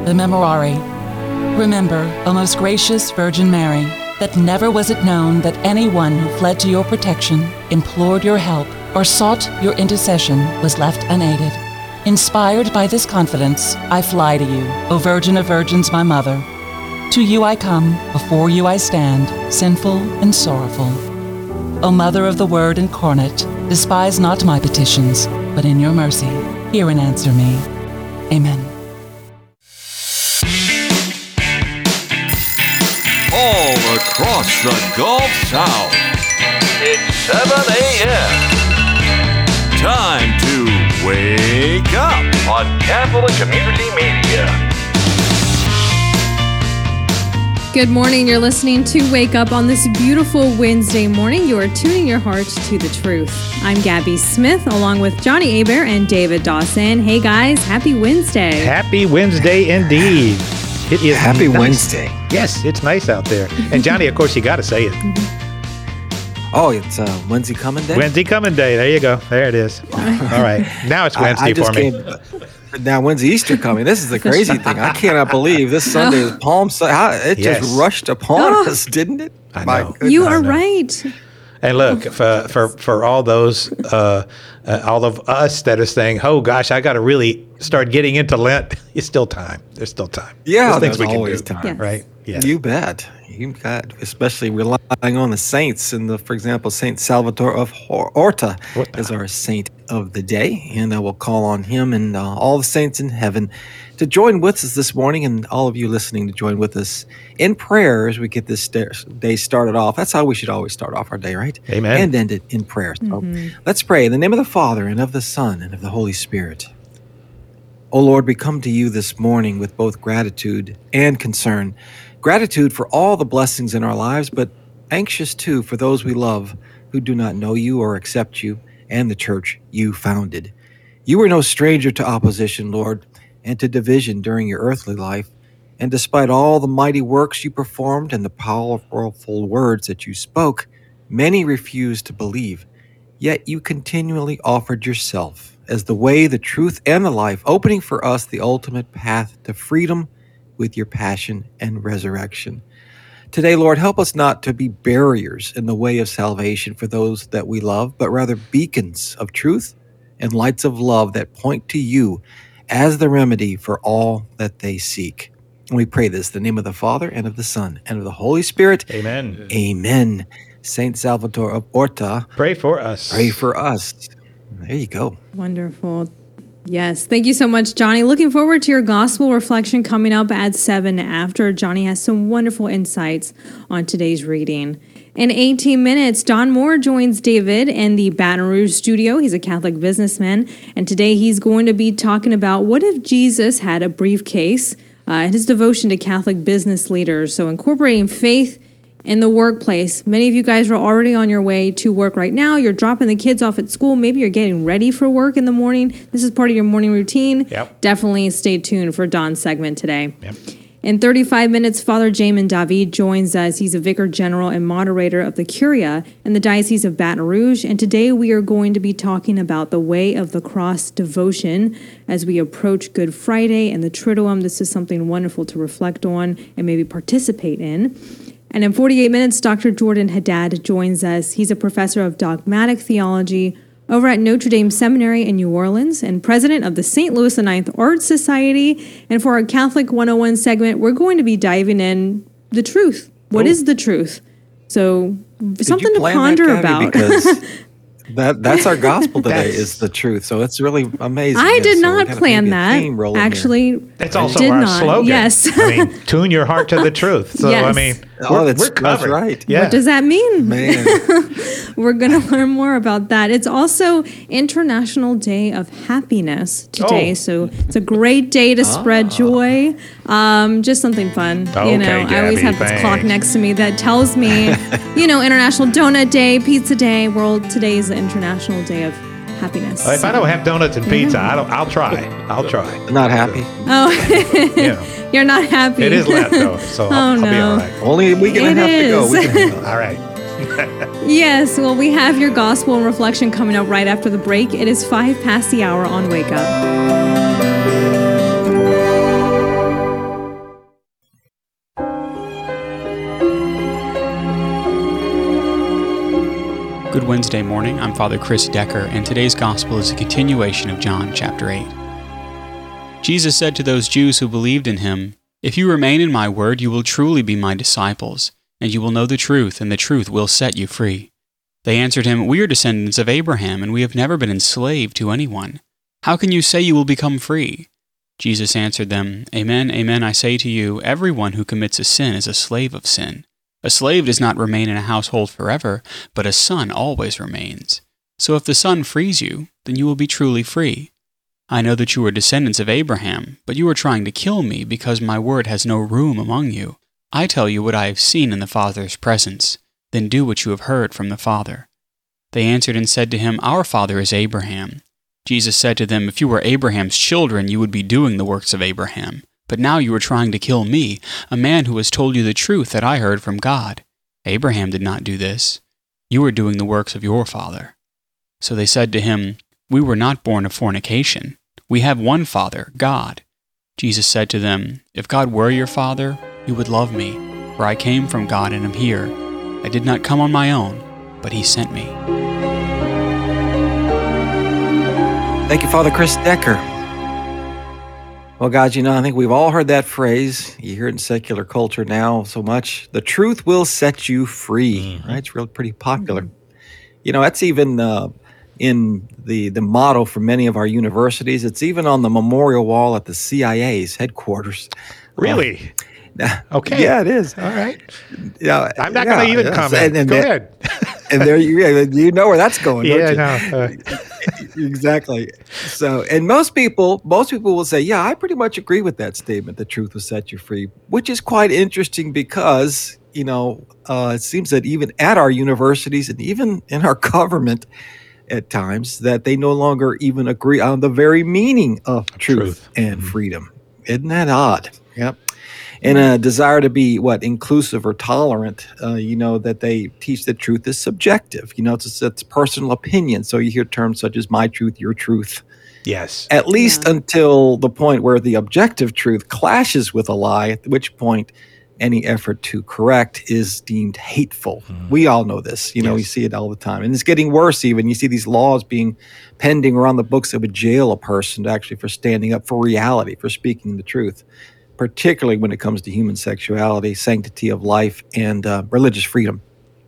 the Memorare. Remember, O most gracious Virgin Mary, that never was it known that anyone who fled to your protection, implored your help, or sought your intercession was left unaided. Inspired by this confidence, I fly to you, O Virgin of Virgins, my Mother. To you I come, before you I stand, sinful and sorrowful. O Mother of the Word incarnate, despise not my petitions, but in your mercy, hear and answer me. Amen. All across the Gulf South, it's 7 a.m. Time to wake up on Catholic Community Media. Good morning. You're listening to Wake Up on this beautiful Wednesday morning. You are tuning your heart to the truth. I'm Gabby Smith, along with Johnny Abair and David Dawson. Hey guys, happy Wednesday. Happy Wednesday indeed. It is Happy nice. Wednesday. Yes, it's nice out there. And Johnny, of course, you got to say it. Oh, it's Wednesday coming day? Wednesday coming day. There you go. There it is. All right. Now it's Wednesday for me. Now, when's Easter coming? This is the crazy thing. I cannot believe this Sunday is Palm Sunday. It just rushed upon us, didn't it? I know. You are right. And look, for all those, all of us that are saying, oh, gosh, I got to really start getting into Lent, it's still time. There's still time. Yeah, there's there's always time. Yes. Right? Yes. You bet. You bet. Especially relying on the saints. And, for example, Saint Salvatore of Orta is our saint of the day. And I will call on him and all the saints in heaven to join with us this morning, and all of you listening to join with us in prayer as we get this day started off. That's how we should always start off our day, right? Amen. And end it in prayer. So let's pray in the name of the Father, and of the Son, and of the Holy Spirit. O Lord, we come to you this morning with both gratitude and concern. Gratitude for all the blessings in our lives, but anxious too for those we love who do not know you or accept you and the church you founded. You were no stranger to opposition, Lord, and to division during your earthly life. And despite all the mighty works you performed and the powerful words that you spoke, many refused to believe. Yet you continually offered yourself as the way, the truth, and the life, opening for us the ultimate path to freedom with your passion and resurrection. Today, Lord, help us not to be barriers in the way of salvation for those that we love, but rather beacons of truth and lights of love that point to you as the remedy for all that they seek. And we pray this in the name of the Father, and of the Son, and of the Holy Spirit. Amen. Amen. Saint Salvatore of Orta, Pray for us. pray for us. There you go. Wonderful. Yes. Thank you so much, Johnny. Looking forward to your gospel reflection coming up at 7 after. Johnny has some wonderful insights on today's reading. In 18 minutes, Don Moore joins David in the Baton Rouge studio. He's a Catholic businessman, and today he's going to be talking about what if Jesus had a briefcase, his devotion to Catholic business leaders. So incorporating faith in the workplace. Many of you guys are already on your way to work right now. You're dropping the kids off at school. Maybe you're getting ready for work in the morning. This is part of your morning routine. Yep. Definitely stay tuned for Don's segment today. Yep. In 35 minutes, Father Jamin David joins us. He's a vicar general and moderator of the Curia in the Diocese of Baton Rouge. And today we are going to be talking about the Way of the Cross devotion as we approach Good Friday and the Triduum. This is something wonderful to reflect on and maybe participate in. And in 48 minutes, Dr. Jordan Haddad joins us. He's a professor of dogmatic theology over at Notre Dame Seminary in New Orleans and president of the St. Louis IX Art Society. And for our Catholic 101 segment, we're going to be diving in the truth. What is the truth? So something to ponder about. Because that's our gospel today is the truth. So it's really amazing. I did not plan that. Actually, It's also did our not. slogan. Yes. I mean, tune your heart to the truth. So, Yes. I mean, we're covered. that's right. Yeah. What does that mean? Man, We're going to learn more about that. It's also International Day of Happiness today, Oh. so it's a great day to spread joy. Just something fun. Okay, I always Gabby, have this clock thanks. next to me that tells me, International Donut Day, Pizza Day. Today is the International Day of Happiness. If I don't have donuts and pizza, I'll try. not happy. Oh, You know, you're not happy. it is Lent though, so I'll be no. all right. Only a week and a half to go. is. We can, All right. Yes, well, we have your gospel and reflection coming up right after the break. It is 5 past the hour on Wake Up. Good Wednesday morning. I'm Father Chris Decker, and today's Gospel is a continuation of John chapter 8. Jesus said to those Jews who believed in him, "If you remain in my word, you will truly be my disciples, and you will know the truth, and the truth will set you free." They answered him, "We are descendants of Abraham, and we have never been enslaved to anyone. How can you say you will become free?" Jesus answered them, "Amen, amen, I say to you, everyone who commits a sin is a slave of sin. A slave does not remain in a household forever, but a son always remains. So if the Son frees you, then you will be truly free. I know that you are descendants of Abraham, but you are trying to kill me because my word has no room among you. I tell you what I have seen in the Father's presence. Then do what you have heard from the Father." They answered and said to him, "Our father is Abraham." Jesus said to them, "If you were Abraham's children, you would be doing the works of Abraham. But now you are trying to kill me, a man who has told you the truth that I heard from God. Abraham did not do this. You are doing the works of your father." So they said to him, "We were not born of fornication. We have one Father, God." Jesus said to them, "If God were your Father, you would love me, for I came from God and am here. I did not come on my own, but he sent me." Thank you, Father Chris Decker. Well, guys, I think we've all heard that phrase. You hear it in secular culture now so much. The truth will set you free, right? It's really pretty popular. That's even in the motto for many of our universities. It's even on the memorial wall at the CIA's headquarters. Really? Okay. Yeah, it is. All right. Yeah, I'm not going to even comment. Go ahead. And there you know where that's going, don't you? No. Exactly. So, and most people will say, "Yeah, I pretty much agree with that statement. The truth will set you free," which is quite interesting because it seems that even at our universities and even in our government, at times, that they no longer even agree on the very meaning of truth and freedom. Isn't that odd? Yep. And a desire to be inclusive or tolerant, that they teach that truth is subjective. It's personal opinion. So you hear terms such as my truth, your truth. Yes. At least until the point where the objective truth clashes with a lie, at which point any effort to correct is deemed hateful. We all know this. We see it all the time. And it's getting worse even. You see these laws being pending around the books that would jail a person actually for standing up for reality, for speaking the truth, particularly when it comes to human sexuality, sanctity of life, and religious freedom.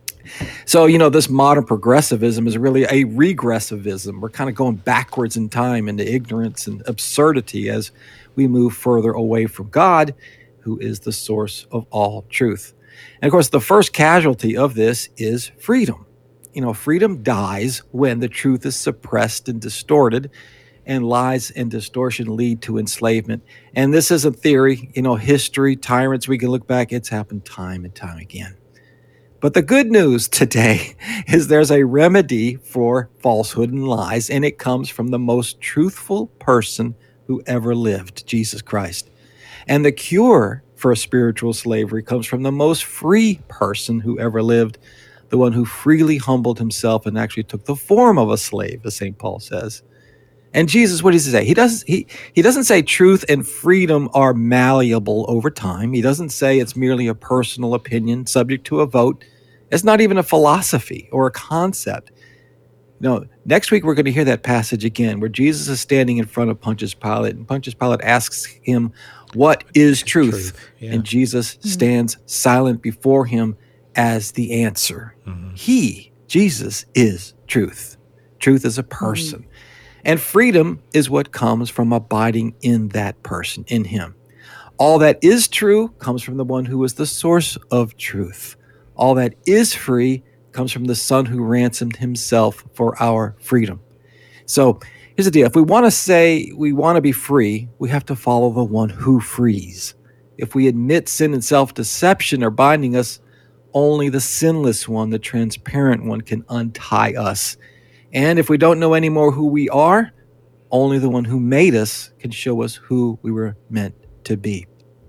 So, this modern progressivism is really a regressivism. We're kind of going backwards in time into ignorance and absurdity as we move further away from God, who is the source of all truth. And of course, the first casualty of this is freedom. Freedom dies when the truth is suppressed and distorted, and lies and distortion lead to enslavement. And this isn't theory, history, tyrants, we can look back, it's happened time and time again. But the good news today is there's a remedy for falsehood and lies, and it comes from the most truthful person who ever lived, Jesus Christ. And the cure for spiritual slavery comes from the most free person who ever lived, the one who freely humbled himself and actually took the form of a slave, as St. Paul says. And Jesus, what does he say? He doesn't say truth and freedom are malleable over time. He doesn't say it's merely a personal opinion subject to a vote. It's not even a philosophy or a concept. No, next week we're going to hear that passage again where Jesus is standing in front of Pontius Pilate, and Pontius Pilate asks him, "What is truth?" Yeah. And Jesus stands silent before him as the answer. He, Jesus, is truth. Truth is a person. And freedom is what comes from abiding in that person, in him. All that is true comes from the one who is the source of truth. All that is free comes from the Son who ransomed himself for our freedom. So here's the deal. If we want to say we want to be free, we have to follow the one who frees. If we admit sin and self-deception are binding us, only the sinless one, the transparent one, can untie us. And if we don't know anymore who we are, only the one who made us can show us who we were meant to be.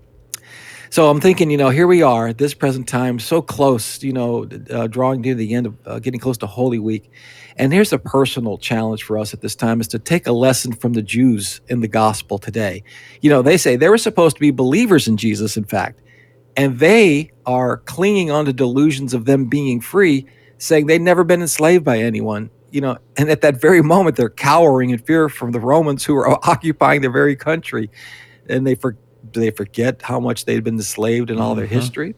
So I'm thinking, here we are at this present time, so close, drawing near the end of getting close to Holy Week. And here's a personal challenge for us at this time is to take a lesson from the Jews in the gospel today. They say they were supposed to be believers in Jesus, in fact, and they are clinging on to delusions of them being free, saying they'd never been enslaved by anyone. And at that very moment, they're cowering in fear from the Romans who are occupying their very country. And they forget how much they'd been enslaved in all their history.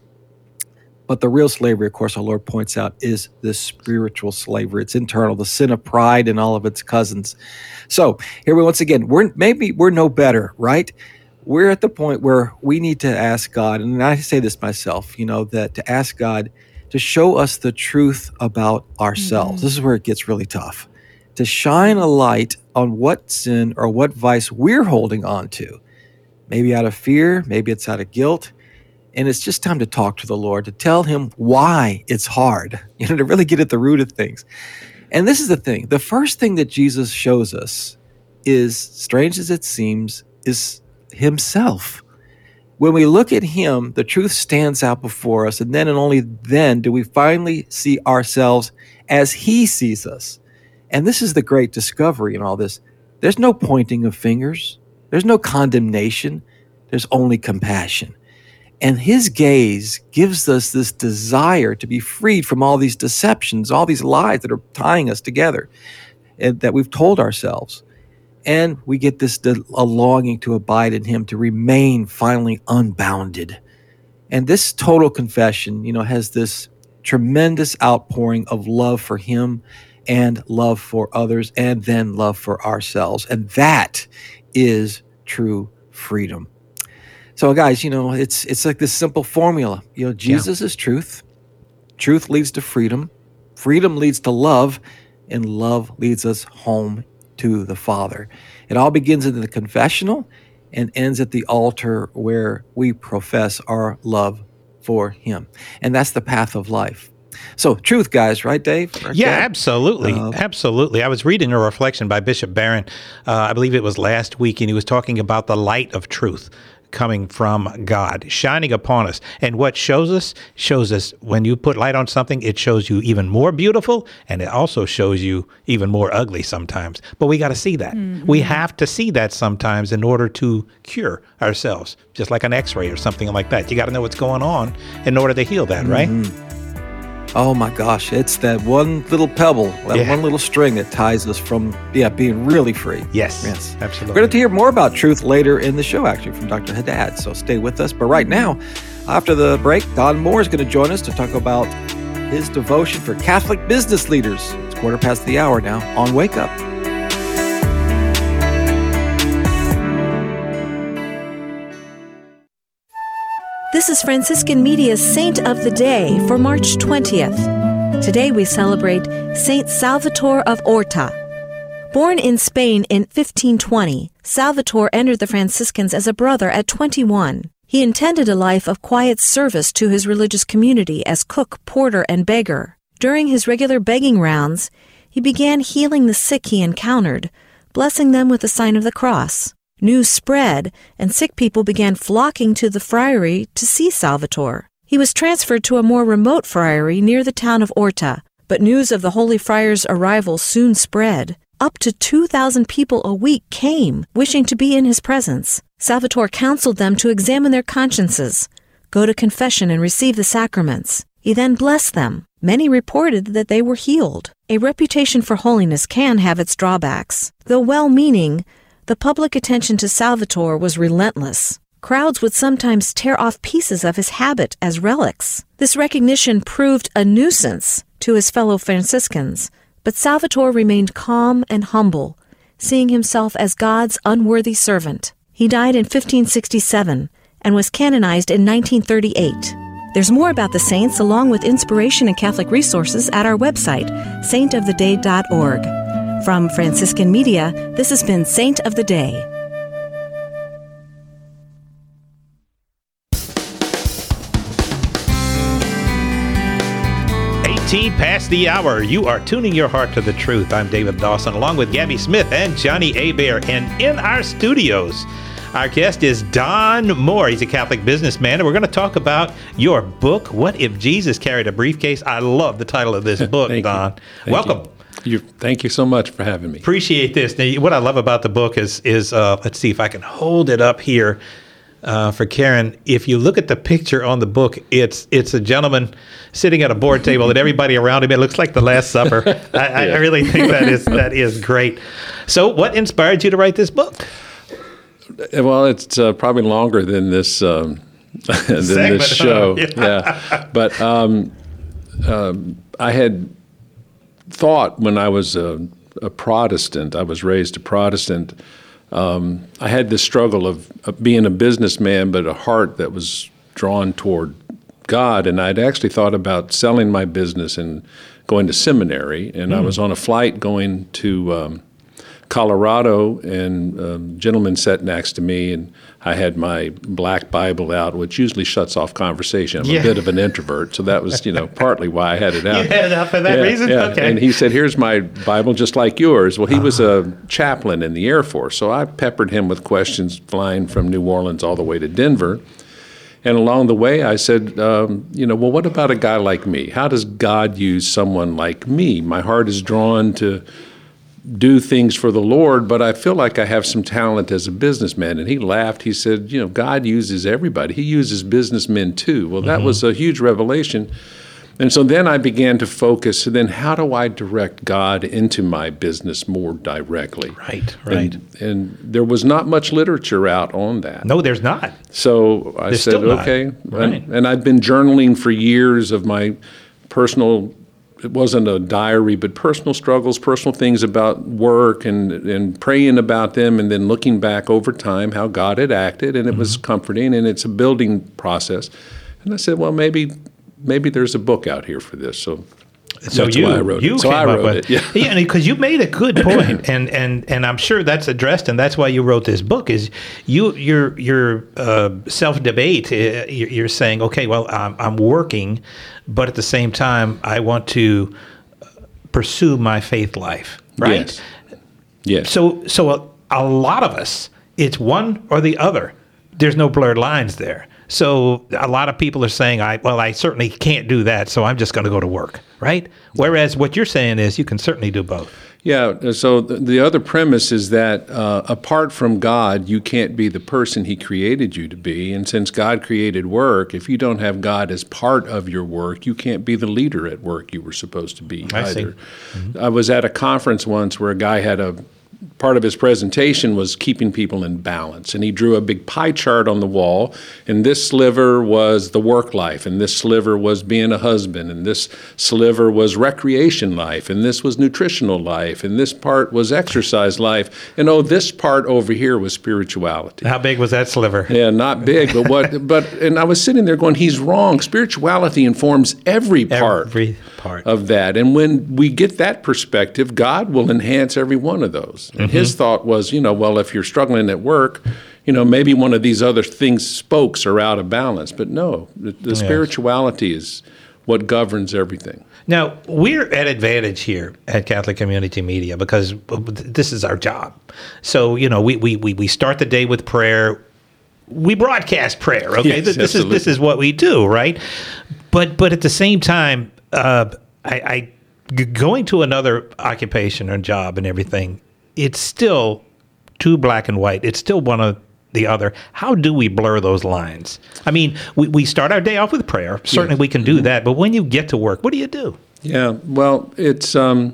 But the real slavery, of course, our Lord points out, is the spiritual slavery. It's internal, the sin of pride and all of its cousins. So here we once again, we're no better, right? We're at the point where we need to ask God, and I say this myself, that to ask God to show us the truth about ourselves. This is where it gets really tough. To shine a light on what sin or what vice we're holding on to. Maybe out of fear, maybe it's out of guilt. And it's just time to talk to the Lord, to tell him why it's hard, to really get at the root of things. And this is the thing. The first thing that Jesus shows us is, strange as it seems, is himself. When we look at him, the truth stands out before us, and then and only then do we finally see ourselves as he sees us. And this is the great discovery in all this. There's no pointing of fingers. There's no condemnation. There's only compassion. And his gaze gives us this desire to be freed from all these deceptions, all these lies that are tying us together, and that we've told ourselves. And we get a longing to abide in him, to remain finally unbounded. And this total confession, has this tremendous outpouring of love for him and love for others, and then love for ourselves. And that is true freedom. So guys, it's like this simple formula. Jesus is truth. Truth leads to freedom. Freedom leads to love, and love leads us home to the Father. It all begins in the confessional and ends at the altar where we profess our love for him. And that's the path of life. So truth, guys, right, Dave? Right, yeah, Dave? absolutely. Absolutely. I was reading a reflection by Bishop Barron, I believe it was last week, and he was talking about the light of truth coming from God, shining upon us. And what shows us when you put light on something, it shows you even more beautiful, and it also shows you even more ugly sometimes. But we got to see that. We have to see that sometimes in order to cure ourselves, just like an x-ray or something like that. You got to know what's going on in order to heal that, right? Oh my gosh, it's that one little pebble, one little string that ties us from being really free. Yes, absolutely. We're going to hear more about truth later in the show, actually, from Dr. Haddad, so stay with us. But right now, after the break, Don Moore is going to join us to talk about his devotion for Catholic business leaders. It's 1:15 now on Wake Up. This is Franciscan Media's Saint of the Day for March 20th. Today we celebrate Saint Salvator of Orta. Born in Spain in 1520, Salvator entered the Franciscans as a brother at 21. He intended a life of quiet service to his religious community as cook, porter, and beggar. During his regular begging rounds, he began healing the sick he encountered, blessing them with the sign of the cross. News spread, and sick people began flocking to the friary to see Salvator. He was transferred to a more remote friary near the town of Orta, but news of the Holy Friar's arrival soon spread. Up to 2,000 people a week came, wishing to be in his presence. Salvator counseled them to examine their consciences, go to confession and receive the sacraments. He then blessed them. Many reported that they were healed. A reputation for holiness can have its drawbacks. Though well-meaning, the public attention to Salvator was relentless. Crowds would sometimes tear off pieces of his habit as relics. This recognition proved a nuisance to his fellow Franciscans, but Salvator remained calm and humble, seeing himself as God's unworthy servant. He died in 1567 and was canonized in 1938. There's more about the saints along with inspiration and Catholic resources at our website, saintoftheday.org. From Franciscan Media, this has been Saint of the Day. Past the hour. You are tuning your heart to the truth. I'm David Dawson, along with Gabby Smith and Johnny Hebert. And in our studios, our guest is Don Moore. He's a Catholic businessman, and we're going to talk about your book, What If Jesus Carried a Briefcase? I love the title of this book, Don. Welcome. Thank you so much for having me. Appreciate this. Now, what I love about the book is let's see if I can hold it up here. for Karen. If you look at the picture on the book, it's a gentleman sitting at a board table and everybody around him. It looks like the Last Supper. I really think that is great. So what inspired you to write this book? Well, it's probably longer than this than this show. Yeah. But I had thought when I was a Protestant, I was raised a Protestant, I had this struggle of being a businessman, but a heart that was drawn toward God. And I'd actually thought about selling my business and going to seminary. And I was on a flight going to Colorado, and a gentleman sat next to me, and I had my black Bible out, which usually shuts off conversation. I'm a bit of an introvert, so that was, partly why I had it out. You had it out for that reason? Yeah. Okay. And he said, "Here's my Bible, just like yours." Well, he was a chaplain in the Air Force, so I peppered him with questions flying from New Orleans all the way to Denver. And along the way, I said, well, what about a guy like me? How does God use someone like me? My heart is drawn to do things for the Lord, but I feel like I have some talent as a businessman. And he laughed. He said, God uses everybody. He uses businessmen too. Well, that was a huge revelation. And so then I began to focus, then how do I direct God into my business more directly? Right. And there was not much literature out on that. No, there's not. So I said, okay. Right. And I'd been journaling for years of my personal, it wasn't a diary, but personal struggles, personal things about work, and praying about them, and then looking back over time how God had acted, and it was comforting, and it's a building process. And I said, well, maybe there's a book out here for this. So that's why I wrote it. So I wrote it. Yeah, because you made a good point, and I'm sure that's addressed, and that's why you wrote this book. Is your self-debate? You're saying, okay, well, I'm working, but at the same time, I want to pursue my faith life, right? Yes. So a lot of us, it's one or the other. There's no blurred lines there. So a lot of people are saying, I certainly can't do that, so I'm just going to go to work, right? Whereas what you're saying is you can certainly do both. Yeah, so the other premise is that apart from God, you can't be the person He created you to be. And since God created work, if you don't have God as part of your work, you can't be the leader at work you were supposed to be either. I see. Mm-hmm. I was at a conference once where a guy had part of his presentation was keeping people in balance. And he drew a big pie chart on the wall, and this sliver was the work life, and this sliver was being a husband, and this sliver was recreation life, and this was nutritional life, and this part was exercise life, and this part over here was spirituality. How big was that sliver? Yeah, not big, but and I was sitting there going, he's wrong. Spirituality informs every part of that. And when we get that perspective, God will enhance every one of those. And his thought was, well, if you're struggling at work, maybe one of these other spokes are out of balance. But no, the spirituality is what governs everything. Now, we're at advantage here at Catholic Community Media because this is our job. So, we start the day with prayer. We broadcast prayer, okay? Yes, this is what we do, right? But at the same time, I going to another occupation or job and everything, it's still too black and white. It's still one or the other. How do we blur those lines? I mean, we start our day off with prayer. Certainly we can do that. But when you get to work, what do you do? Yeah, well, it's I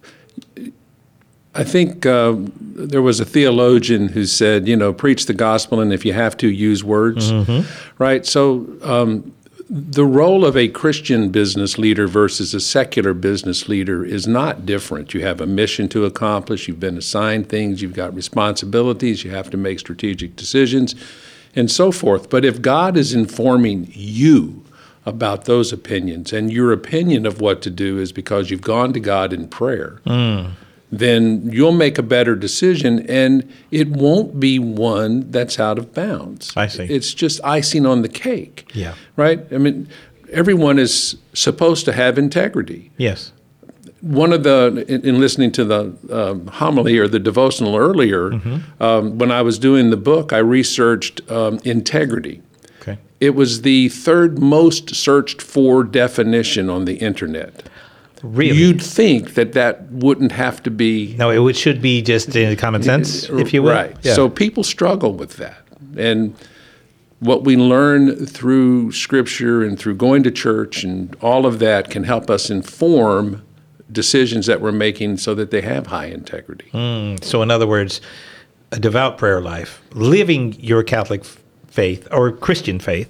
think there was a theologian who said, preach the gospel, and if you have to, use words, right? So the role of a Christian business leader versus a secular business leader is not different. You have a mission to accomplish. You've been assigned things. You've got responsibilities. You have to make strategic decisions and so forth. But if God is informing you about those opinions, and your opinion of what to do is because you've gone to God in prayer, then you'll make a better decision, and it won't be one that's out of bounds. I see. It's just icing on the cake. Yeah. Right? I mean, everyone is supposed to have integrity. Yes. One of in listening to the homily or the devotional earlier, when I was doing the book, I researched integrity. Okay. It was the third most searched for definition on the internet. Really? You'd think that wouldn't have to be... No, it should be just common sense, if you will. Right. Yeah. So people struggle with that. And what we learn through Scripture and through going to church and all of that can help us inform decisions that we're making so that they have high integrity. So in other words, a devout prayer life, living your Catholic faith or Christian faith,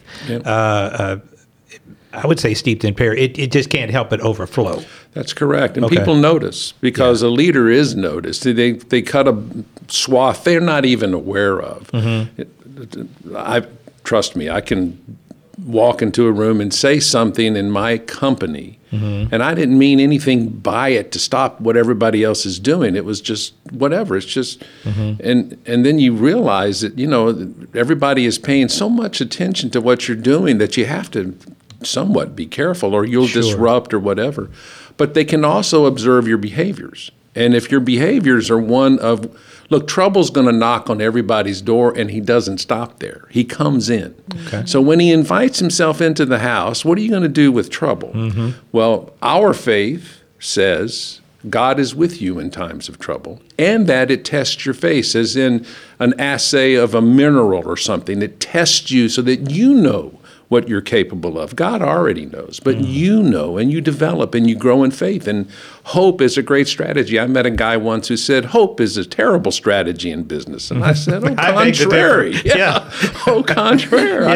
I would say steeped in prayer, it just can't help but overflow. That's correct. And people notice because a leader is noticed. They cut a swath they're not even aware of. Trust me, I can walk into a room and say something in my company, and I didn't mean anything by it to stop what everybody else is doing. It was just whatever. It's just, and then you realize that, everybody is paying so much attention to what you're doing that you have to somewhat be careful or you'll disrupt or whatever. But they can also observe your behaviors. And if your behaviors are one of, look, trouble's going to knock on everybody's door, and he doesn't stop there. He comes in. Okay. So when he invites himself into the house, what are you going to do with trouble? Well, our faith says God is with you in times of trouble, and that it tests your faith, as in an assay of a mineral or something. It tests you so that you know what you're capable of. God already knows, but you know, and you develop and you grow in faith. And hope is a great strategy. I met a guy once who said, hope is a terrible strategy in business. And I said, oh, contrary. Oh, contrary.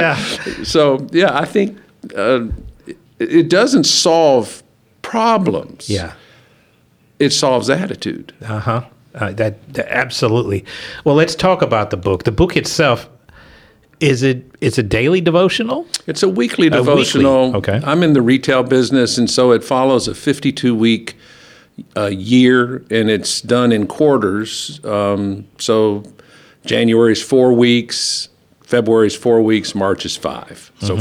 I think it doesn't solve problems. It solves attitude. That absolutely. Well, let's talk about the book. The book itself, it's a daily devotional? It's a weekly devotional. Okay. I'm in the retail business, and so it follows a 52-week year, and it's done in quarters. So January's 4 weeks, February's 4 weeks, March is 5. So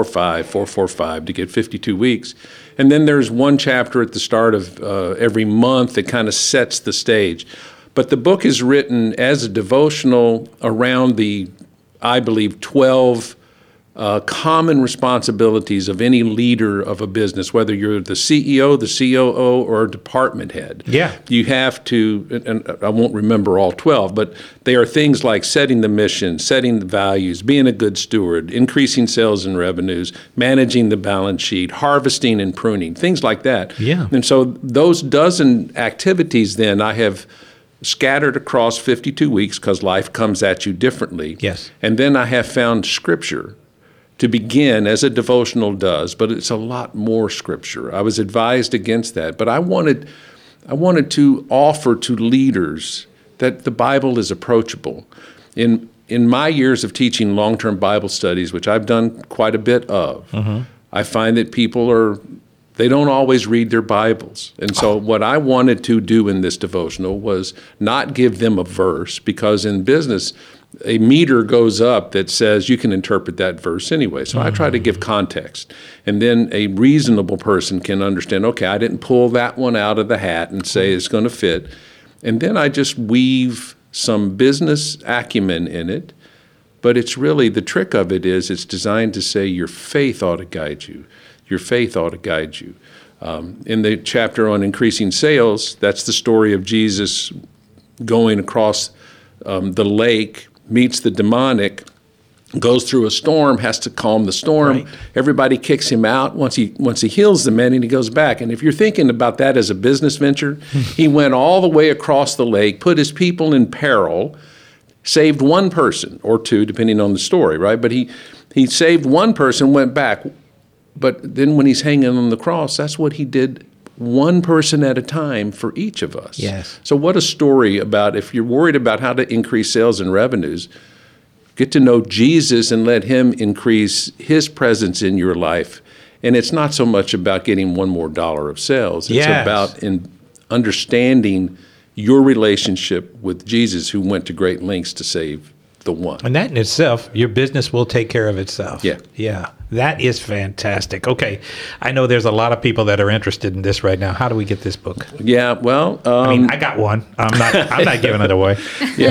4-4-5 to get 52 weeks. And then there's one chapter at the start of every month that kind of sets the stage. But the book is written as a devotional around the, I believe, 12 common responsibilities of any leader of a business, whether you're the CEO, the COO, or a department head. You have to, and I won't remember all 12, but they are things like setting the mission, setting the values, being a good steward, increasing sales and revenues, managing the balance sheet, harvesting and pruning, things like that. And so those dozen activities then I have scattered across 52 weeks because life comes at you differently. And then I have found Scripture to begin as a devotional does, but it's a lot more Scripture. I was advised against that, but I wanted to offer to leaders that the Bible is approachable. In my years of teaching long-term Bible studies, which I've done quite a bit of, I find that people they don't always read their Bibles. And so what I wanted to do in this devotional was not give them a verse, because in business, a meter goes up that says you can interpret that verse anyway. So I try to give context. And then a reasonable person can understand, okay, I didn't pull that one out of the hat and say it's going to fit. And then I just weave some business acumen in it. But it's really, the trick of it is it's designed to say your faith ought to guide you. Your faith ought to guide you. In the chapter on increasing sales, that's the story of Jesus going across the lake, meets the demonic, goes through a storm, has to calm the storm. Everybody kicks him out once he heals the man, and he goes back. And if you're thinking about that as a business venture, he went all the way across the lake, put his people in peril, saved one person or two, depending on the story, right? But he saved one person, went back. But then when he's hanging on the cross, that's what he did, one person at a time for each of us. So what a story about, if you're worried about how to increase sales and revenues, get to know Jesus and let him increase his presence in your life. And it's not so much about getting one more dollar of sales. It's about understanding your relationship with Jesus, who went to great lengths to save the one. And that in itself, your business will take care of itself. Yeah. That is fantastic. Okay. I know there's a lot of people that are interested in this right now. How do we get this book? Well, I mean, I got one. I'm not giving it away.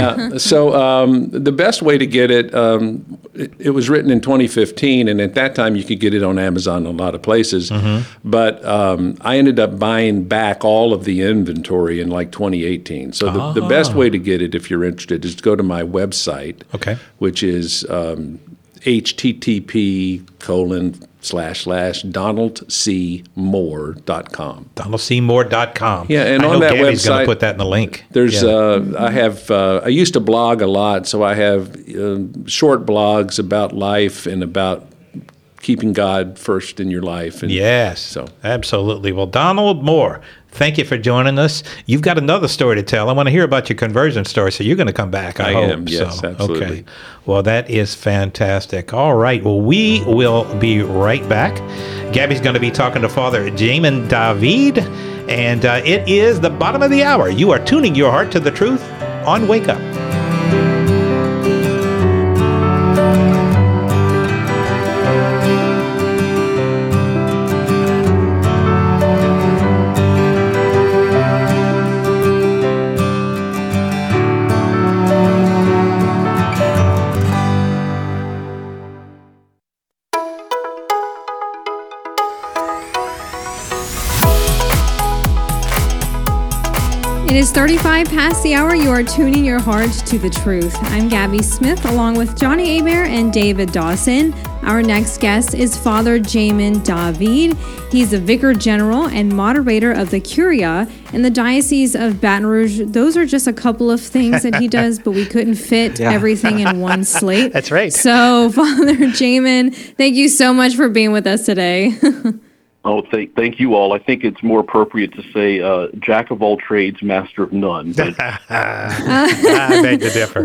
So the best way to get it, it was written in 2015, and at that time you could get it on Amazon and a lot of places. But I ended up buying back all of the inventory in like 2018. So the best way to get it, if you're interested, is to go to my website, which is http://DonaldCMoore.com. DonaldCMoore.com. Yeah, and I on know that Gabby's website, going to put that in the link. There's I used to blog a lot, so I have short blogs about life and about keeping God first in your life. And yes, so absolutely. Well, Donald Moore, thank you for joining us. You've got another story to tell. I want to hear about your conversion story, so you're going to come back, I hope. am, yes, so, absolutely. Okay. Well, that is fantastic. All right. Well, we will be right back. Gabby's going to be talking to Father Jamin David, and it is the bottom of the hour. You are tuning your heart to the truth on Wake Up. It is 35 past the hour. You are tuning your heart to the truth. I'm Gabby Smith, along with Johnny Abair and David Dawson. Our next guest is Father Jamin David. He's the Vicar General and moderator of the Curia in the Diocese of Baton Rouge. Those are just a couple of things that he does, but we couldn't fit everything in one slate. That's right. So, Father Jamin, thank you so much for being with us today. Oh, thank you all. I think it's more appropriate to say jack of all trades, master of none. But I beg to differ.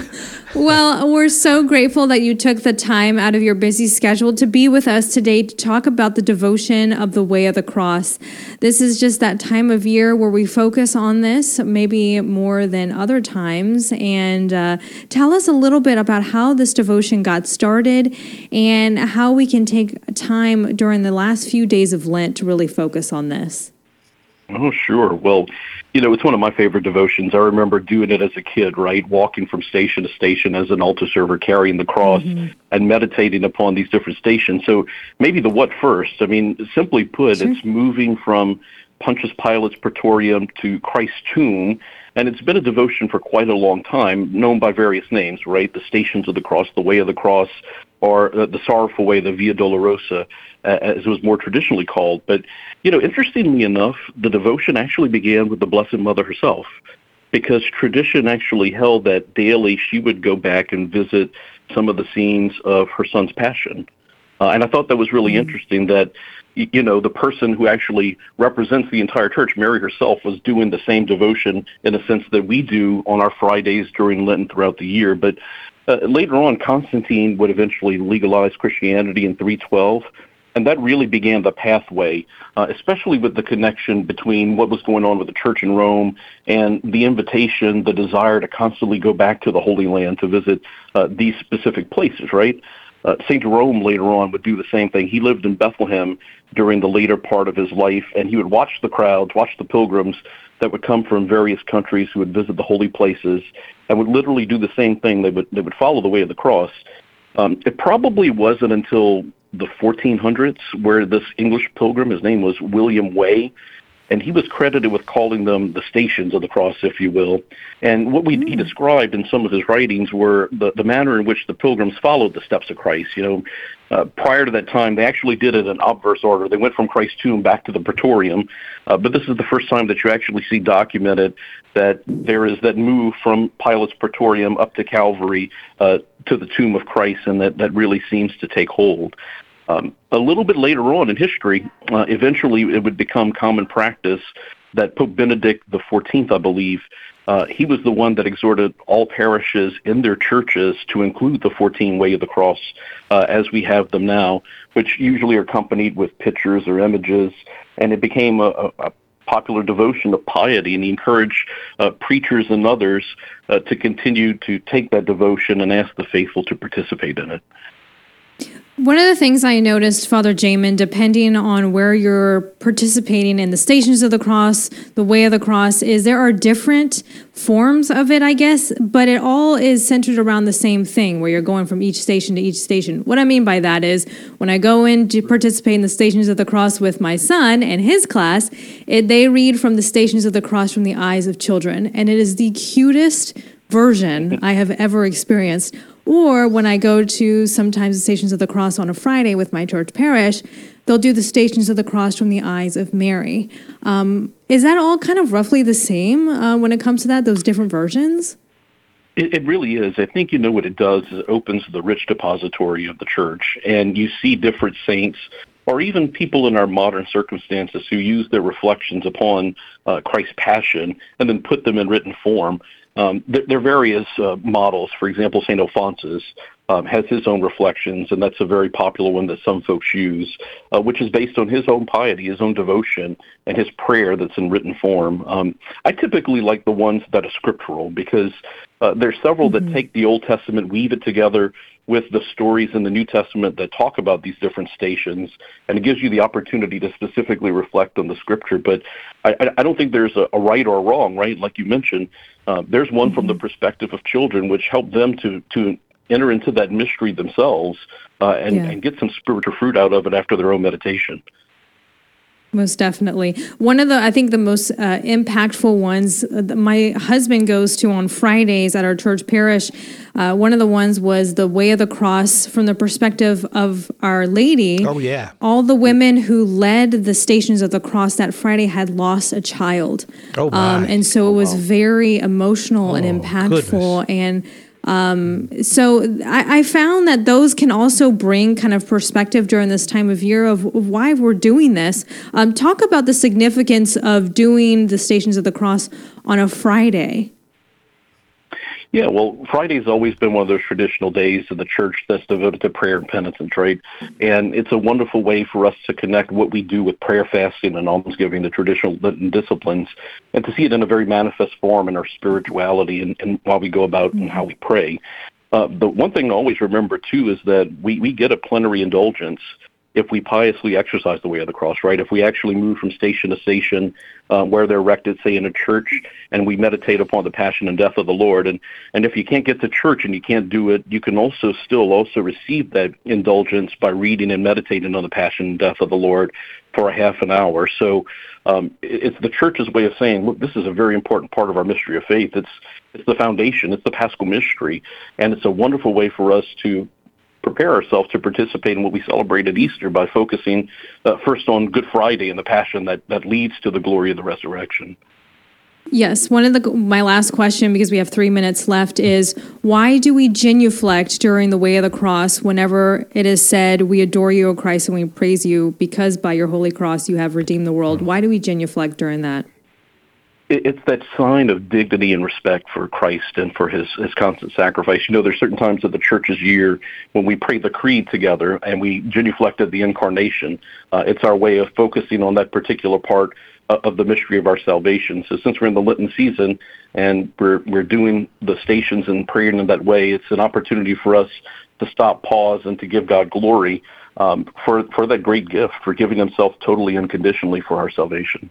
Well, we're so grateful that you took the time out of your busy schedule to be with us today to talk about the devotion of the Way of the Cross. This is just that time of year where we focus on this, maybe more than other times. And tell us a little bit about how this devotion got started and how we can take time during the last few days of Lent to really focus on this. Oh, sure. Well, it's one of my favorite devotions. I remember doing it as a kid, right? Walking from station to station as an altar server, carrying the cross and meditating upon these different stations. So maybe the what first. I mean, simply put, It's moving from Pontius Pilate's Praetorium to Christ's tomb. And it's been a devotion for quite a long time, known by various names, right? The Stations of the Cross, the Way of the Cross, or the Sorrowful Way, the Via Dolorosa, as it was more traditionally called. But, interestingly enough, the devotion actually began with the Blessed Mother herself, because tradition actually held that daily she would go back and visit some of the scenes of her son's passion. And I thought that was really interesting that, the person who actually represents the entire church, Mary herself, was doing the same devotion in a sense that we do on our Fridays during Lent and throughout the year. But later on, Constantine would eventually legalize Christianity in 312, and that really began the pathway, especially with the connection between what was going on with the church in Rome and the invitation, the desire to constantly go back to the Holy Land to visit these specific places, right? St. Jerome later on would do the same thing. He lived in Bethlehem during the later part of his life, and he would watch the crowds, watch the pilgrims that would come from various countries who would visit the holy places, and would literally do the same thing. They would follow the Way of the Cross. It probably wasn't until the 1400s where this English pilgrim, his name was William Way, and he was credited with calling them the Stations of the Cross, if you will. And what he described in some of his writings were the manner in which the pilgrims followed the steps of Christ. Prior to that time, they actually did it in obverse order. They went from Christ's tomb back to the Praetorium, but this is the first time that you actually see documented that there is that move from Pilate's Praetorium up to Calvary to the tomb of Christ, and that really seems to take hold. A little bit later on in history, eventually it would become common practice that Pope Benedict XIV, I believe, he was the one that exhorted all parishes in their churches to include the 14 Way of the Cross as we have them now, which usually are accompanied with pictures or images, and it became a popular devotion of piety, and he encouraged preachers and others to continue to take that devotion and ask the faithful to participate in it. One of the things I noticed, Father Jamin, depending on where you're participating in the Stations of the Cross, the Way of the Cross, is there are different forms of it, I guess, but it all is centered around the same thing, where you're going from each station to each station. What I mean by that is, when I go in to participate in the Stations of the Cross with my son and his class, they read from the Stations of the Cross from the eyes of children, and it is the cutest version I have ever experienced. Or when I go to sometimes the Stations of the Cross on a Friday with my church parish, they'll do the Stations of the Cross from the eyes of Mary. Is that all kind of roughly the same when it comes to that, those different versions? It really is. I think what it does is it opens the rich depository of the church, and you see different saints or even people in our modern circumstances who use their reflections upon Christ's passion and then put them in written form. There are various models. For example, St. Alphonsus has his own reflections, and that's a very popular one that some folks use, which is based on his own piety, his own devotion, and his prayer that's in written form. I typically like the ones that are scriptural because there's several that take the Old Testament, weave it together with the stories in the New Testament that talk about these different stations, and it gives you the opportunity to specifically reflect on the Scripture. But I don't think there's a right or a wrong, right? Like you mentioned, there's one from the perspective of children, which help them to enter into that mystery themselves and get some spiritual fruit out of it after their own meditation. Most definitely. One of I think the most impactful ones my husband goes to on Fridays at our church parish. One of the ones was the Way of the Cross from the perspective of Our Lady. Oh, yeah. All the women who led the Stations of the Cross that Friday had lost a child. Oh, my. And so it was very emotional and impactful. Goodness. And so I found that those can also bring kind of perspective during this time of year of why we're doing this. Talk about the significance of doing the Stations of the Cross on a Friday. Yeah, well, Friday's always been one of those traditional days of the church that's devoted to prayer and penitence, right? And it's a wonderful way for us to connect what we do with prayer, fasting, and almsgiving, the traditional disciplines, and to see it in a very manifest form in our spirituality and while we go about and how we pray. The one thing to always remember, too, is that we get a plenary indulgence if we piously exercise the Way of the Cross, right? If we actually move from station to station where they're erected, say, in a church, and we meditate upon the passion and death of the Lord. And if you can't get to church and you can't do it, you can also receive that indulgence by reading and meditating on the passion and death of the Lord for a half an hour. So it's the church's way of saying, look, this is a very important part of our mystery of faith. It's the foundation. It's the Paschal mystery. And it's a wonderful way for us to prepare ourselves to participate in what we celebrate at Easter by focusing first on Good Friday and the passion that leads to the glory of the resurrection. Yes, my last question, because we have 3 minutes left, is why do we genuflect during the Way of the Cross whenever it is said, we adore you, O Christ, and we praise you because by your holy cross you have redeemed the world? Why do we genuflect during that? It's that sign of dignity and respect for Christ and for his constant sacrifice. There's certain times of the church's year when we pray the creed together and we genuflect at the incarnation. It's our way of focusing on that particular part of the mystery of our salvation. So since we're in the Lenten season and we're doing the stations and praying in that way, it's an opportunity for us to stop, pause, and to give God glory for that great gift, for giving himself totally unconditionally for our salvation.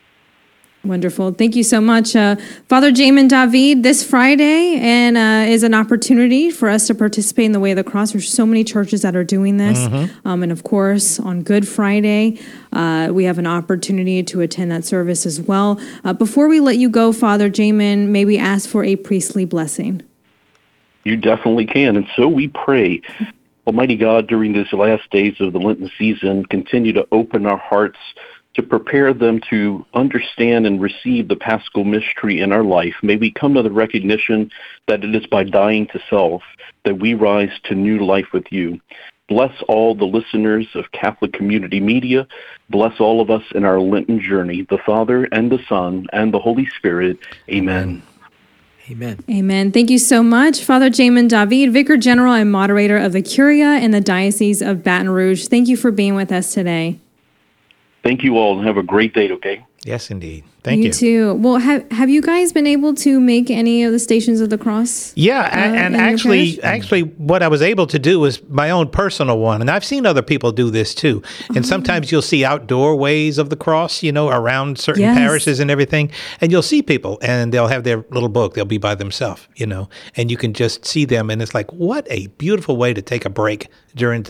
Wonderful. Thank you so much. Father Jamin David, this Friday and is an opportunity for us to participate in the Way of the Cross. There's so many churches that are doing this. And of course, on Good Friday, we have an opportunity to attend that service as well. Before we let you go, Father Jamin, may we ask for a priestly blessing? You definitely can. And so we pray. Almighty God, during these last days of the Lenten season, continue to open our hearts to prepare them to understand and receive the Paschal mystery in our life. May we come to the recognition that it is by dying to self that we rise to new life with you. Bless all the listeners of Catholic Community Media. Bless all of us in our Lenten journey, the Father and the Son and the Holy Spirit. Amen. Amen. Amen. Thank you so much, Father Jamin David, Vicar General and Moderator of the Curia in the Diocese of Baton Rouge. Thank you for being with us today. Thank you all, and have a great day, okay? Yes, indeed. Thank you. You too. Well, have you guys been able to make any of the Stations of the Cross? Yeah, and actually, what I was able to do was my own personal one, and I've seen other people do this too. And sometimes you'll see outdoor ways of the cross, around certain parishes and everything, and you'll see people, and they'll have their little book. They'll be by themselves, and you can just see them, and it's like, what a beautiful way to take a break during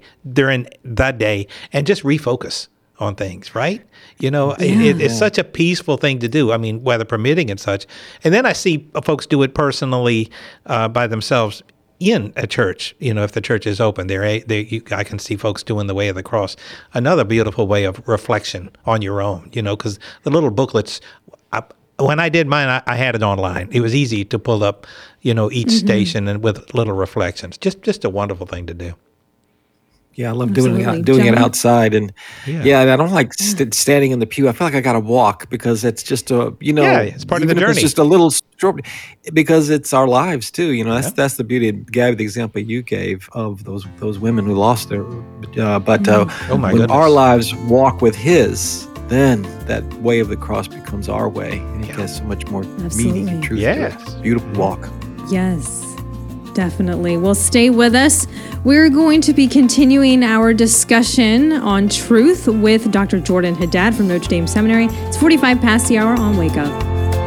that day, and just refocus on things, right? It's such a peaceful thing to do. I mean, weather permitting and such. And then I see folks do it personally by themselves. in a church, if the church is open, I can see folks doing the Way of the Cross. Another beautiful way of reflection on your own, because the little booklets, when I did mine, I had it online. It was easy to pull up, each station and with little reflections. Just a wonderful thing to do. Yeah, I love doing it outside, and I don't like standing in the pew. I feel like I got to walk because it's just it's part of the journey. It's just a little short because it's our lives too. That's the beauty of Gabby, the example you gave of those women who lost their. When our lives walk with His, then that way of the cross becomes our way, and it has so much more meaning and truth to it. Beautiful walk. Yes. Definitely. Well, stay with us. We're going to be continuing our discussion on truth with Dr. Jordan Haddad from Notre Dame Seminary. It's 45 past the hour on Wake Up.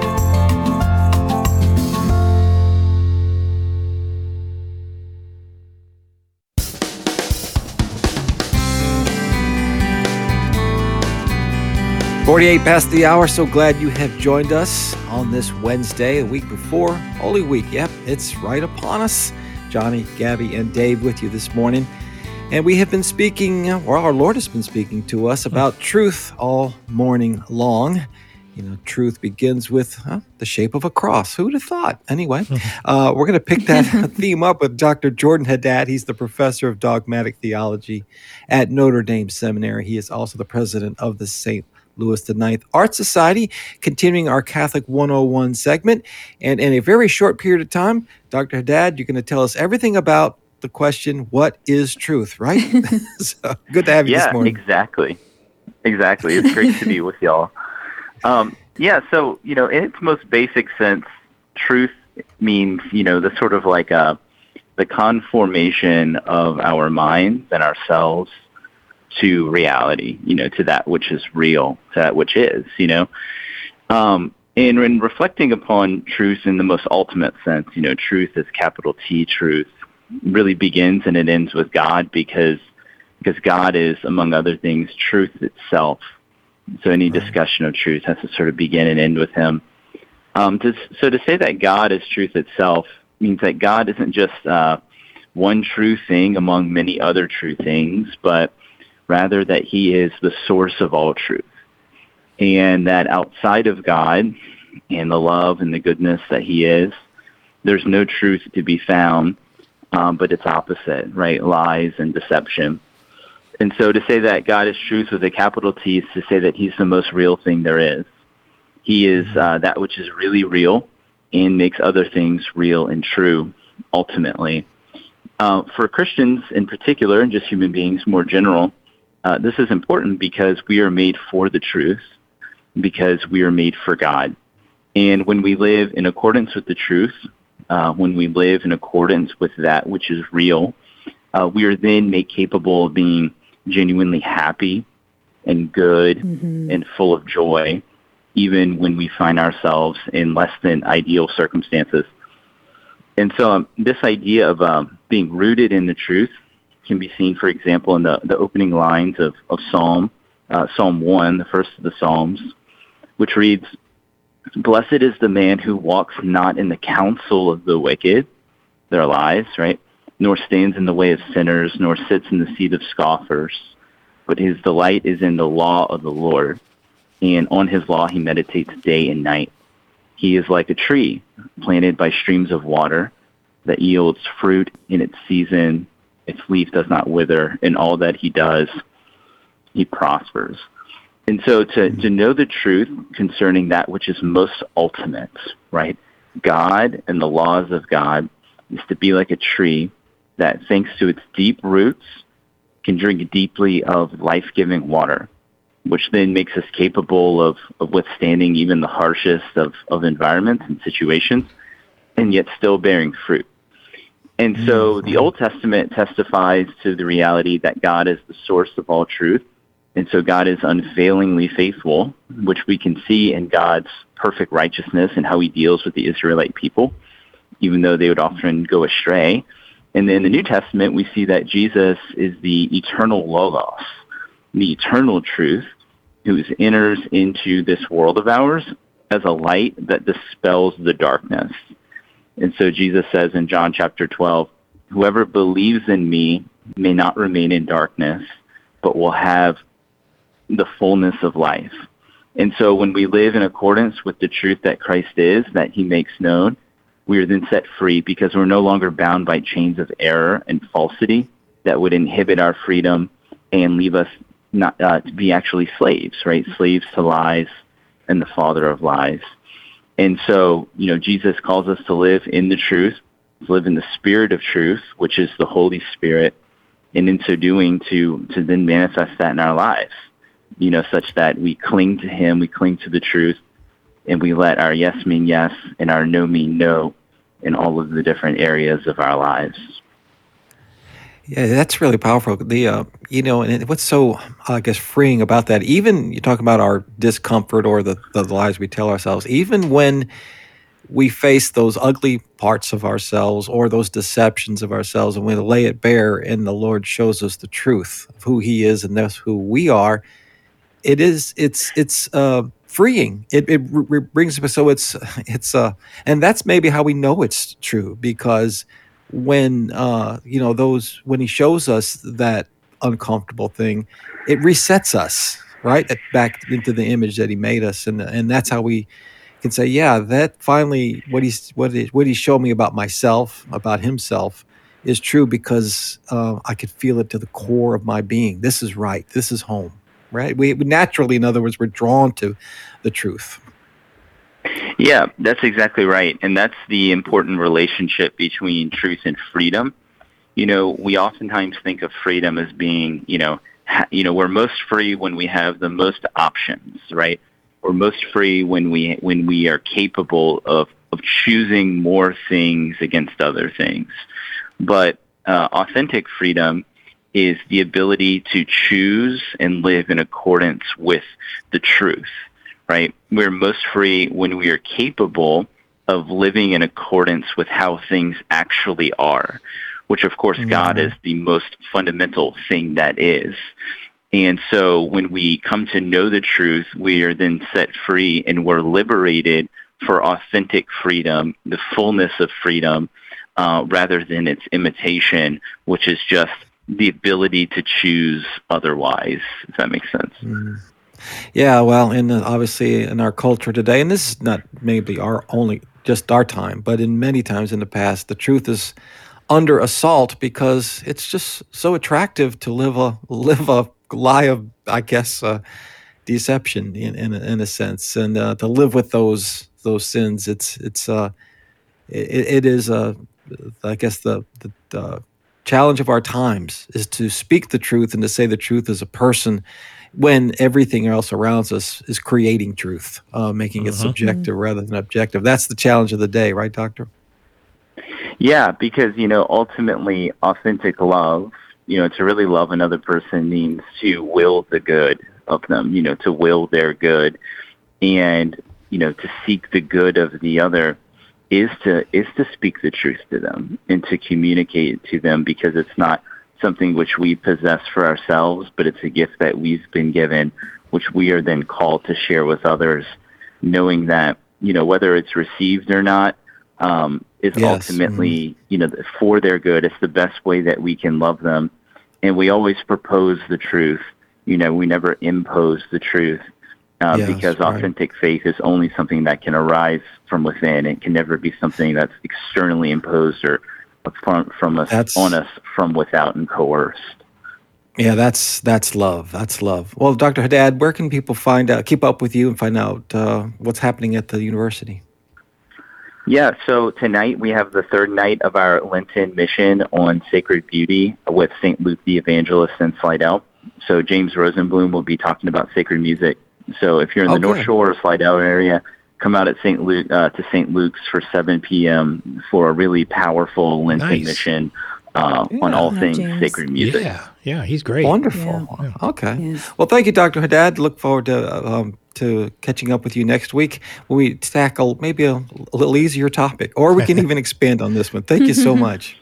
"48 past the hour. So glad you have joined us on this Wednesday, the week before Holy Week. Yep, it's right upon us. Johnny, Gabby, and Dave with you this morning. And we have been speaking, or our Lord has been speaking to us about truth all morning long. Truth begins with the shape of a cross. Who would have thought? Anyway, we're going to pick that theme up with Dr. Jordan Haddad. He's the professor of dogmatic theology at Notre Dame Seminary. He is also the president of the St. Louis IX Art Society, continuing our Catholic 101 segment. And in a very short period of time, Dr. Haddad, you're going to tell us everything about the question, what is truth, right? So, good to have you this morning. Exactly. It's great to be with y'all. So, in its most basic sense, truth means, the sort of like the conformation of our minds and ourselves to reality, to that which is real, to that which is, And when reflecting upon truth in the most ultimate sense, truth is capital T truth, really begins and it ends with God because God is, among other things, truth itself. So any discussion of truth has to sort of begin and end with Him. So to say that God is truth itself means that God isn't just one true thing among many other true things, but rather that He is the source of all truth, and that outside of God and the love and the goodness that He is, there's no truth to be found, but its opposite, right? Lies and deception. And so to say that God is truth with a capital T is to say that He's the most real thing there is. He is that which is really real and makes other things real and true, ultimately. For Christians in particular, and just human beings more general, this is important because we are made for the truth, because we are made for God. And when we live in accordance with the truth, when we live in accordance with that which is real, we are then made capable of being genuinely happy and good and full of joy, even when we find ourselves in less than ideal circumstances. And so this idea of being rooted in the truth can be seen, for example, in the opening lines of Psalm 1, the first of the Psalms, which reads, "Blessed is the man who walks not in the counsel of the wicked," their lies, right? "Nor stands in the way of sinners, nor sits in the seat of scoffers. But his delight is in the law of the Lord, and on His law he meditates day and night. He is like a tree planted by streams of water that yields fruit in its season. Its leaf does not wither. In all that he does, he prospers." And so to know the truth concerning that which is most ultimate, right? God and the laws of God is to be like a tree that, thanks to its deep roots, can drink deeply of life-giving water, which then makes us capable of withstanding even the harshest of environments and situations, and yet still bearing fruit. And so the Old Testament testifies to the reality that God is the source of all truth. And so God is unfailingly faithful, which we can see in God's perfect righteousness and how He deals with the Israelite people, even though they would often go astray. And then in the New Testament, we see that Jesus is the eternal Logos, the eternal truth, who enters into this world of ours as a light that dispels the darkness. And so Jesus says in John chapter 12, whoever believes in me may not remain in darkness, but will have the fullness of life. And so when we live in accordance with the truth that Christ is, that he makes known, we are then set free because we're no longer bound by chains of error and falsity that would inhibit our freedom and leave us not to be actually slaves, right? Slaves to lies and the father of lies. And so, Jesus calls us to live in the truth, to live in the spirit of truth, which is the Holy Spirit, and in so doing to then manifest that in our lives, such that we cling to him, we cling to the truth, and we let our yes mean yes and our no mean no in all of the different areas of our lives. Yeah, that's really powerful. And what's so, I guess, freeing about that, even you talk about our discomfort or the lies we tell ourselves, even when we face those ugly parts of ourselves or those deceptions of ourselves, and we lay it bare, and the Lord shows us the truth of who he is and that's who we are, it's freeing. It brings us, so it's and that's maybe how we know it's true, because when when he shows us that uncomfortable thing, it resets us right back into the image that he made us, and that's how we can say, yeah, that finally what he showed me about myself, about himself, is true, because I could feel it to the core of my being. This is right. This is home. Right? We naturally, in other words, we're drawn to the truth. Yeah, that's exactly right. And that's the important relationship between truth and freedom. We oftentimes think of freedom as being, we're most free when we have the most options, right? We're most free when we are capable of choosing more things against other things. But authentic freedom is the ability to choose and live in accordance with the truth, right? We're most free when we are capable of living in accordance with how things actually are, which of course God is the most fundamental thing that is. And so when we come to know the truth, we are then set free and we're liberated for authentic freedom, the fullness of freedom, rather than its imitation, which is just the ability to choose otherwise, if that makes sense. Yeah, well, obviously in our culture today, and this is not maybe just our time, but in many times in the past, the truth is under assault because it's just so attractive to live a lie of, I guess, deception in a sense, and to live with those sins. It is I guess the challenge of our times is to speak the truth and to say the truth as a person when everything else around us is creating truth, making it subjective rather than objective. That's the challenge of the day, right, Doctor? Yeah, because, ultimately authentic love, to really love another person means to will the good of them, to will their good, and, to seek the good of the other is to speak the truth to them and to communicate to them, because it's not something which we possess for ourselves, but it's a gift that we've been given, which we are then called to share with others, knowing that, whether it's received or not, is ultimately, for their good. It's the best way that we can love them. And we always propose the truth. We never impose the truth. Because authentic faith is only something that can arise from within. It can never be something that's externally imposed or from us on us from without and coerced. Yeah, that's love. That's love. Well, Dr. Haddad, where can people keep up with you and find out what's happening at the university? Yeah, so tonight we have the third night of our Lenten mission on sacred beauty with St. Luke the Evangelist in Slidell. So James Rosenblum will be talking about sacred music. So if you're in the North Shore or Slidell area, come out at St. Luke's for 7 p.m. for a really powerful Lenten mission on all things sacred music. Yeah, he's great. Wonderful. Yeah. Okay. Yes. Well, thank you, Dr. Haddad. Look forward to catching up with you next week when we tackle maybe a little easier topic, or we can even expand on this one. Thank you so much.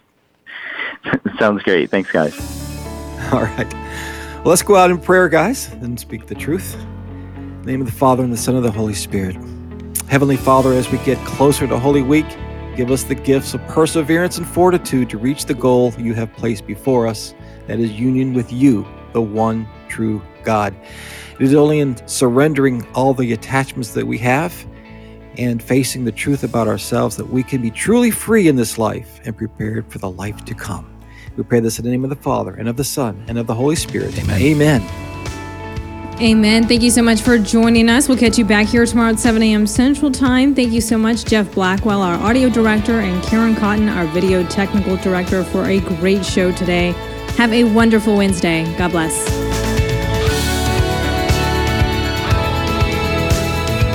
Sounds great. Thanks, guys. All right. Well, let's go out in prayer, guys, and speak the truth. In the name of the Father, and the Son, and the Holy Spirit. Heavenly Father, as we get closer to Holy Week, Give us the gifts of perseverance and fortitude to reach the goal you have placed before us, that is union with you, the one true God. It is only in surrendering all the attachments that we have and facing the truth about ourselves that we can be truly free in this life and prepared for the life to come. We pray this in the name of the Father, and of the Son, and of the Holy Spirit. Amen. Amen. Amen. Thank you so much for joining us. We'll catch you back here tomorrow at 7 a.m. Central Time. Thank you so much, Jeff Blackwell, our audio director, and Karen Cotton, our video technical director, for a great show today. Have a wonderful Wednesday. God bless.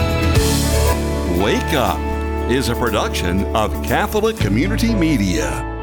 Wake Up is a production of Catholic Community Media.